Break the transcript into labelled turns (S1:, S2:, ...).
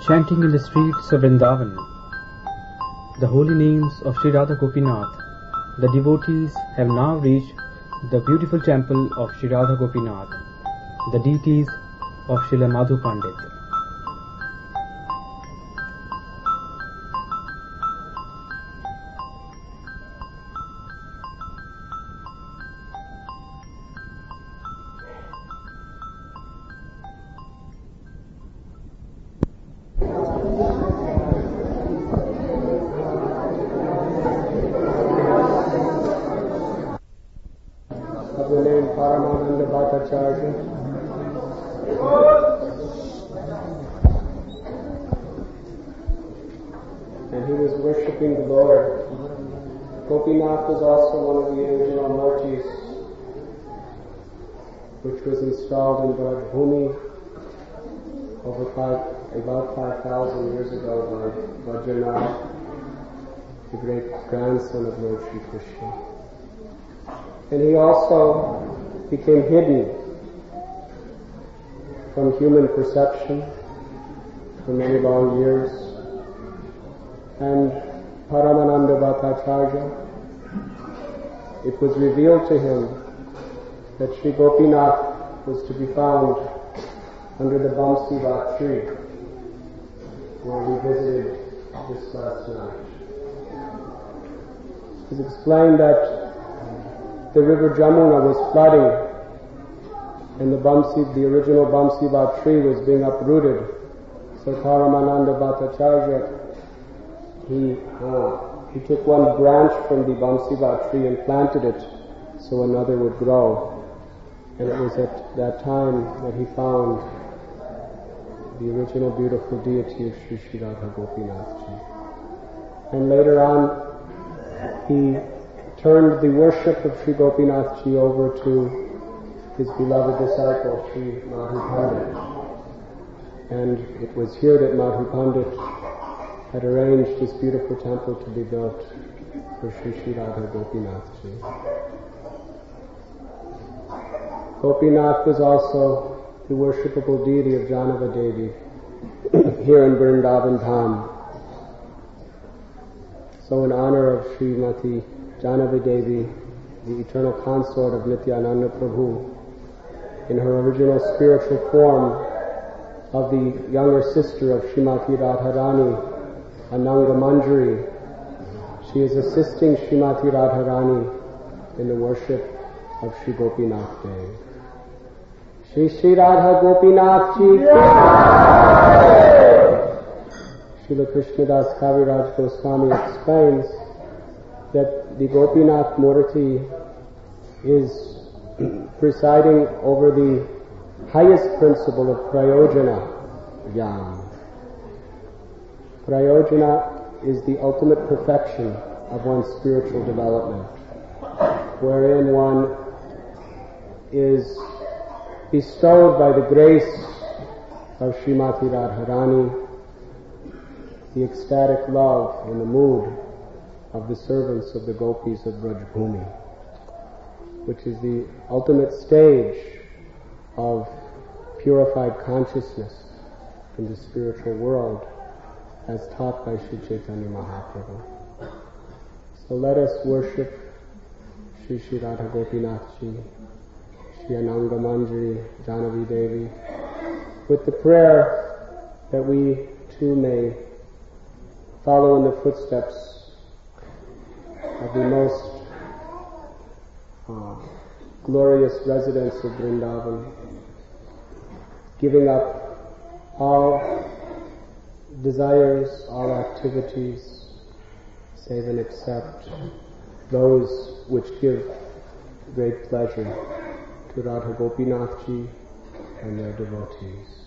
S1: chanting in the streets of Vrindavan the holy names of Sri Radha Gopinath, the devotees have now reached the beautiful temple of Sri Radha Gopinath, the deities of Srila Madhu Pandit.
S2: And he was worshipping the Lord. Gopinath was also one of the original murtis which was installed in Brajbhumi about 5,000 years ago by Vajranath, the great grandson of Lord Sri Krishna. And he also became hidden from human perception for many long years. And Paramananda Bhattacharya, it was revealed to him that Sri Gopinath was to be found under the Bamsivat tree, where we visited this last night. It was explained that the river Jamuna was flooding, and the original Bamsivat tree was being uprooted. So Paramananda Bhattacharya, he took one branch from the Bamsivat tree and planted it so another would grow. And it was at that time that he found the original beautiful deity of Sri Radha Gopinath Ji. And later on, he turned the worship of Sri Gopinath Ji over to his beloved disciple, Sri Madhu Pandit. And it was here that Madhu Pandit had arranged this beautiful temple to be built for Sri Radha Gopinath Ji. Gopinath was also the worshipable deity of Janava Devi here in Vrindavan Dham. So in honor of Srimati Janava Devi, the eternal consort of Nityananda Prabhu, in her original spiritual form of the younger sister of Srimati Radharani, Ananga Manjari, she is assisting Srimati Radharani in the worship of Sri Gopinath Dev. Shri Radha Gopinath Ji Ki Srila Krishnadas Kaviraj Goswami explains that the Gopinath Murti is presiding over the highest principle of Prayojana Jnana. Prayojana is the ultimate perfection of one's spiritual development, wherein one is bestowed by the grace of Srimati Radharani the ecstatic love and the mood of the servants of the gopis of Brajbhumi, which is the ultimate stage of purified consciousness in the spiritual world, as taught by Sri Chaitanya Mahaprabhu. So let us worship Sri Radha Gopinath Ji, Sri Ananga Manjari, Janavi Devi, with the prayer that we too may follow in the footsteps of the most glorious residents of Vrindavan, giving up all desires, all activities, save and except those which give great pleasure to Radha Gopinath Ji and their devotees.